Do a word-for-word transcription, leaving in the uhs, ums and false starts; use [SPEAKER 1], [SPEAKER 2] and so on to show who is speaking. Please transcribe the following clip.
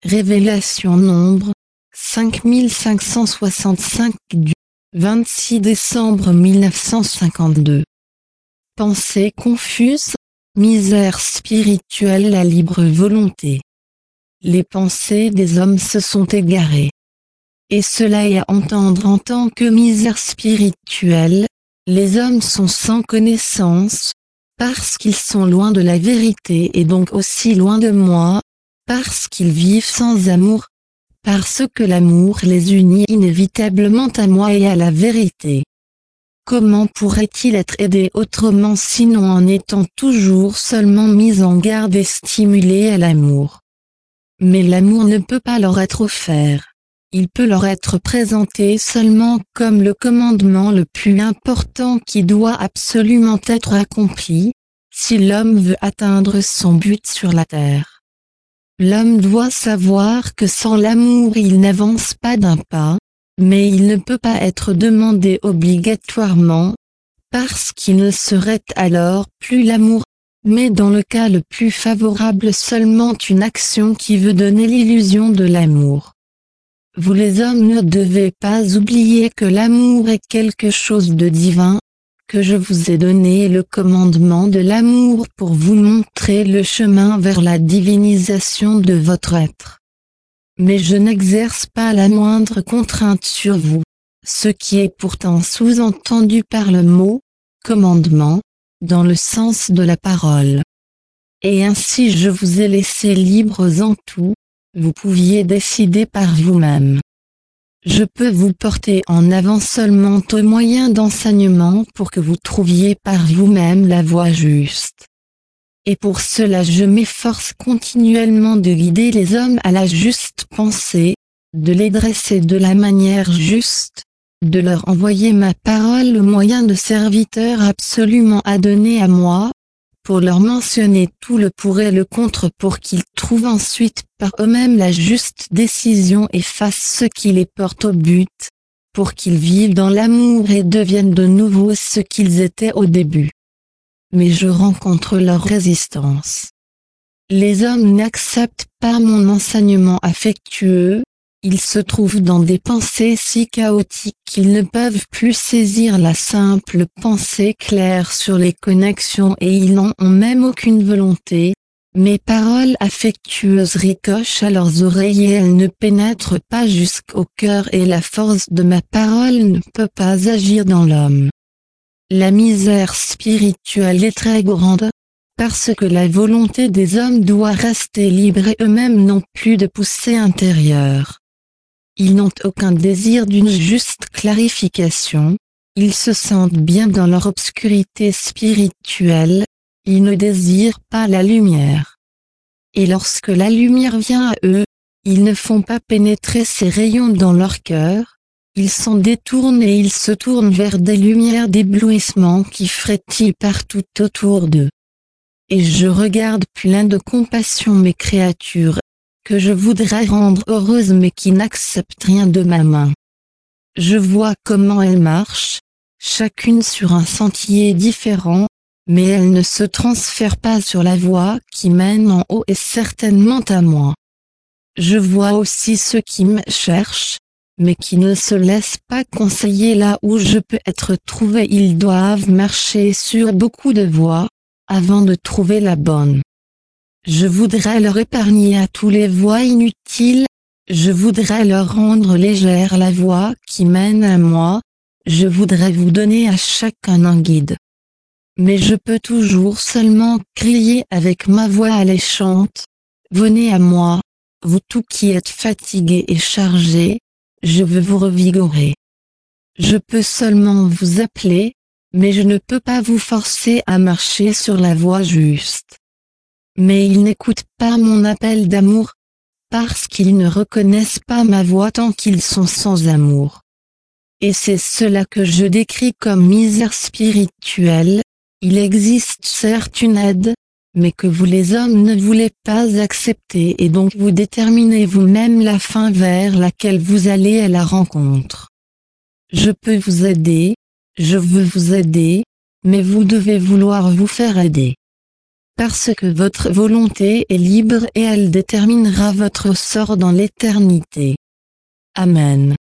[SPEAKER 1] Révélation nombre cinq mille cinq cent soixante-cinq du vingt-six décembre mille neuf cent cinquante-deux. Pensée confuse, misère spirituelle, la libre volonté. Les pensées des hommes se sont égarées. Et cela est à entendre en tant que misère spirituelle. Les hommes sont sans connaissance, parce qu'ils sont loin de la vérité et donc aussi loin de moi, parce qu'ils vivent sans amour, parce que l'amour les unit inévitablement à moi et à la vérité. Comment pourrait-il être aidé autrement sinon en étant toujours seulement mis en garde et stimulé à l'amour? Mais l'amour ne peut pas leur être offert. Il peut leur être présenté seulement comme le commandement le plus important qui doit absolument être accompli, si l'homme veut atteindre son but sur la terre. L'homme doit savoir que sans l'amour il n'avance pas d'un pas, mais il ne peut pas être demandé obligatoirement, parce qu'il ne serait alors plus l'amour, mais dans le cas le plus favorable seulement une action qui veut donner l'illusion de l'amour. Vous les hommes ne devez pas oublier que l'amour est quelque chose de divin, que je vous ai donné le commandement de l'amour pour vous montrer le chemin vers la divinisation de votre être. Mais je n'exerce pas la moindre contrainte sur vous, ce qui est pourtant sous-entendu par le mot « commandement » dans le sens de la parole. Et ainsi je vous ai laissé libres en tout, vous pouviez décider par vous-même. Je peux vous porter en avant seulement au moyen d'enseignement pour que vous trouviez par vous-même la voie juste. Et pour cela je m'efforce continuellement de guider les hommes à la juste pensée, de les dresser de la manière juste, de leur envoyer ma parole au moyen de serviteurs absolument adonnés à moi, pour leur mentionner tout le pour et le contre pour qu'ils trouvent ensuite par eux-mêmes la juste décision et fassent ce qui les porte au but, pour qu'ils vivent dans l'amour et deviennent de nouveau ce qu'ils étaient au début. Mais je rencontre leur résistance. Les hommes n'acceptent pas mon enseignement affectueux, ils se trouvent dans des pensées si chaotiques qu'ils ne peuvent plus saisir la simple pensée claire sur les connexions et ils n'en ont même aucune volonté. Mes paroles affectueuses ricochent à leurs oreilles et elles ne pénètrent pas jusqu'au cœur et la force de ma parole ne peut pas agir dans l'homme. La misère spirituelle est très grande, parce que la volonté des hommes doit rester libre et eux-mêmes n'ont plus de poussée intérieure. Ils n'ont aucun désir d'une juste clarification, ils se sentent bien dans leur obscurité spirituelle, ils ne désirent pas la lumière. Et lorsque la lumière vient à eux, ils ne font pas pénétrer ces rayons dans leur cœur, ils s'en détournent et ils se tournent vers des lumières d'éblouissement qui frétillent partout autour d'eux. Et je regarde plein de compassion mes créatures, que je voudrais rendre heureuses mais qui n'acceptent rien de ma main. Je vois comment elles marchent, chacune sur un sentier différent, mais elles ne se transfèrent pas sur la voie qui mène en haut et certainement à moi. Je vois aussi ceux qui me cherchent, mais qui ne se laissent pas conseiller là où je peux être trouvé. Ils doivent marcher sur beaucoup de voies, avant de trouver la bonne. Je voudrais leur épargner à tous les voies inutiles, je voudrais leur rendre légère la voie qui mène à moi, je voudrais vous donner à chacun un guide. Mais je peux toujours seulement crier avec ma voix alléchante, venez à moi, vous tous qui êtes fatigués et chargés, je veux vous revigorer. Je peux seulement vous appeler, mais je ne peux pas vous forcer à marcher sur la voie juste. Mais ils n'écoutent pas mon appel d'amour, parce qu'ils ne reconnaissent pas ma voix tant qu'ils sont sans amour. Et c'est cela que je décris comme misère spirituelle, il existe certes une aide, mais que vous les hommes ne voulez pas accepter et donc vous déterminez vous-même la fin vers laquelle vous allez à la rencontre. Je peux vous aider, je veux vous aider, mais vous devez vouloir vous faire aider. parce que votre volonté est libre et elle déterminera votre sort dans l'éternité. Amen.